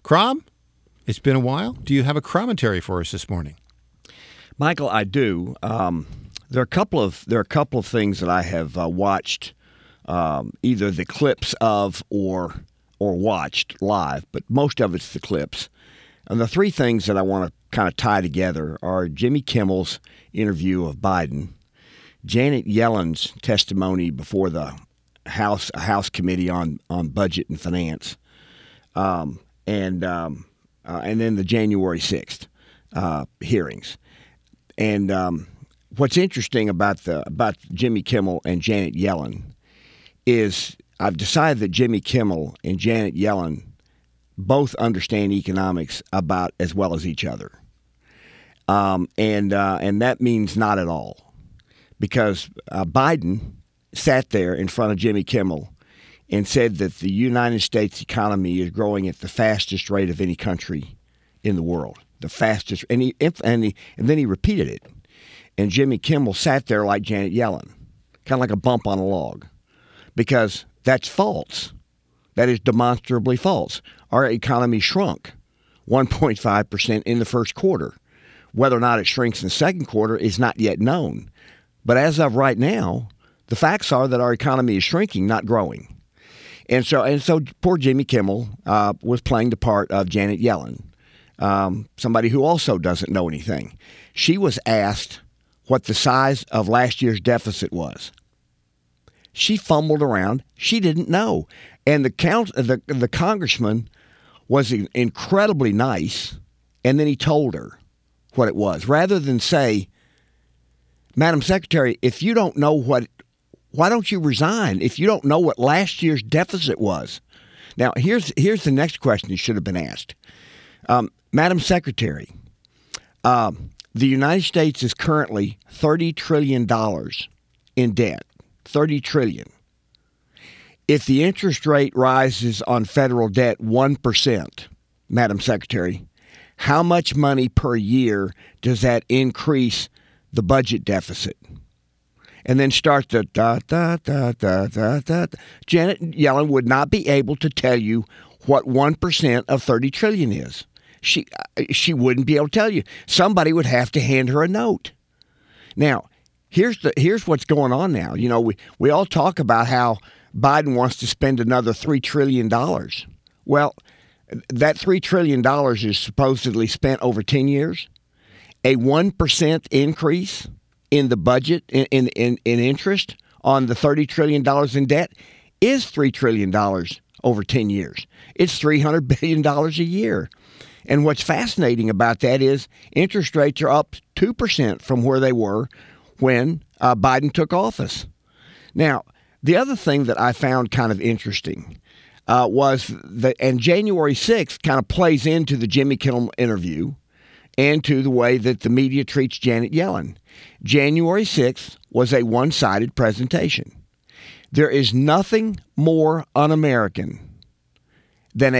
Crom, it's been a while. Do you have a commentary for us this morning? Michael, I do. There are a couple of things that I have watched, either the clips of or watched live, but most of it's the clips. And the three things that I want to kind of tie together are Jimmy Kimmel's interview of Biden, Janet Yellen's testimony before the House Committee on Budget and Finance, and then the January 6th hearings. And what's interesting about Jimmy Kimmel and Janet Yellen is I've decided that Jimmy Kimmel and Janet Yellen both understand economics about as well as each other, and that means not at all, because Biden sat there in front of Jimmy Kimmel and said that the United States economy is growing at the fastest rate of any country in the world, the fastest, and then he repeated it, and Jimmy Kimmel sat there like Janet Yellen, kind of like a bump on a log, because that's false. That is demonstrably false. Our economy shrunk 1.5% in the first quarter. Whether or not it shrinks in the second quarter is not yet known. But as of right now, the facts are that our economy is shrinking, not growing. And so poor Jimmy Kimmel was playing the part of Janet Yellen, somebody who also doesn't know anything. She was asked what the size of last year's deficit was. She fumbled around. She didn't know. And the congressman was incredibly nice, and then he told her what it was. Rather than say, Madam Secretary, if you don't know why don't you resign if you don't know what last year's deficit was? Now, here's the next question that should have been asked. Madam Secretary, the United States is currently $30 trillion in debt. $30 trillion. If the interest rate rises on federal debt 1%, Madam Secretary, how much money per year does that increase the budget deficit? And then start the da-da-da-da-da-da. Janet Yellen would not be able to tell you what 1% of $30 trillion is. She wouldn't be able to tell you. Somebody would have to hand her a note. Now, here's what's going on now. You know, we all talk about how Biden wants to spend another $3 trillion. Well, that $3 trillion is supposedly spent over 10 years. A 1% increase in the budget in interest on the $30 trillion in debt is $3 trillion over 10 years. It's $300 billion a year. And what's fascinating about that is interest rates are up 2% from where they were when Biden took office. Now, the other thing that I found kind of interesting was that, and January 6th kind of plays into the Jimmy Kimmel interview and to the way that the media treats Janet Yellen. January 6th was a one-sided presentation. There is nothing more un-American than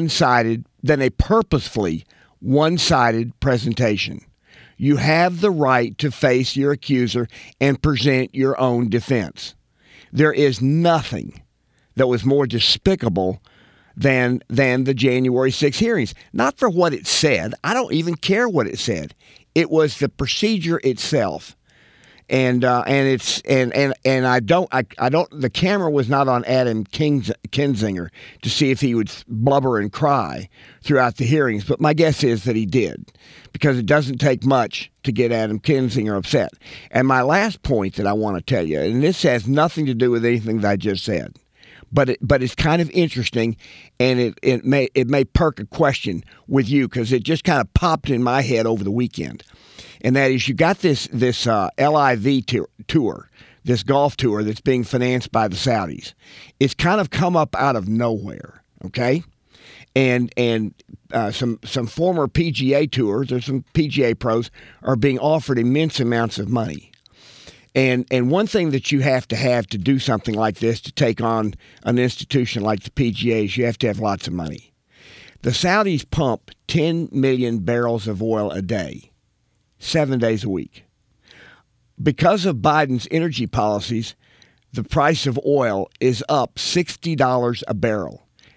a purposefully one-sided presentation. You have the right to face your accuser and present your own defense. There is nothing that was more despicable than the January 6 hearings. Not for what it said. I don't even care what it said. It was the procedure itself. And I don't. The camera was not on Adam Kinzinger to see if he would blubber and cry throughout the hearings. But my guess is that he did, because it doesn't take much to get Adam Kinzinger upset. And my last point that I want to tell you, and this has nothing to do with anything that I just said, but it's kind of interesting, and it may perk a question with you, because it just kind of popped in my head over the weekend. And that is, you got this LIV tour, this golf tour that's being financed by the Saudis. It's kind of come up out of nowhere, okay? And some former PGA tours or some PGA pros are being offered immense amounts of money. And one thing that you have to do something like this, to take on an institution like the PGA, is you have to have lots of money. The Saudis pump 10 million barrels of oil a day, 7 days a week. Because of Biden's energy policies, the price of oil is up $60 a barrel.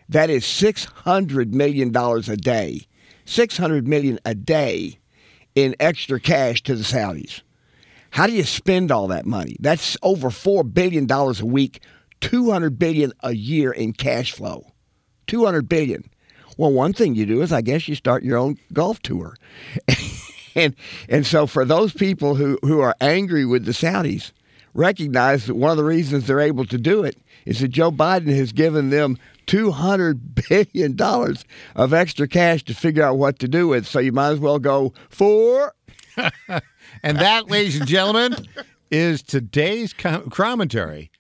That is $600 million a day. $600 million a day in extra cash to the Saudis. How do you spend all that money? That's over $4 billion a week, $200 billion a year in cash flow. $200 billion. Well, one thing you do is, I guess, you start your own golf tour. and so for those people who are angry with the Saudis, recognize that one of the reasons they're able to do it is that Joe Biden has given them $200 billion of extra cash to figure out what to do with. So you might as well go for. And that, ladies and gentlemen, is today's commentary.